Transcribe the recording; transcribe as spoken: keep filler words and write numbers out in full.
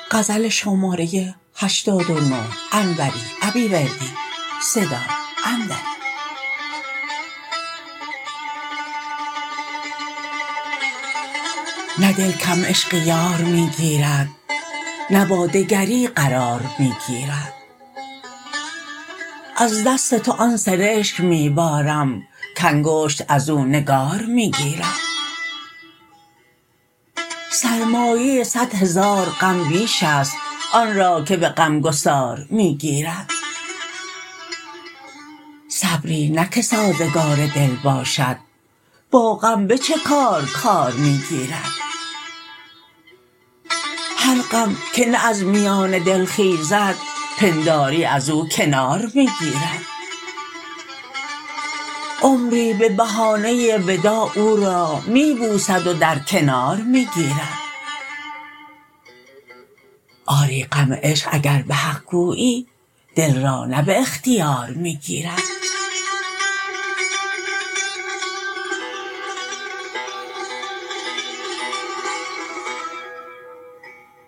غزل شماره هشتاد و نه انوری عبیوردی صدا اندر نه دل کم عشق یار می گیرد نه با دگری قرار می گیرد از دست تو آن سرشک می بارم کانگشت از او نگار می گیرد سرمایه صد هزار غم بیش است آن را که به غمگسار می گیرد صبری نه که سازگار دل باشد با غم به چه کار کار می گیرد هر غم که نه از میان دل خیزد پنداری از او کنار می گیرد عمری به بهانه وداع او را می بوسد و در کنار می گیرد آری غم عشق اگر به حق گویی دل را نه به اختیار می گیرد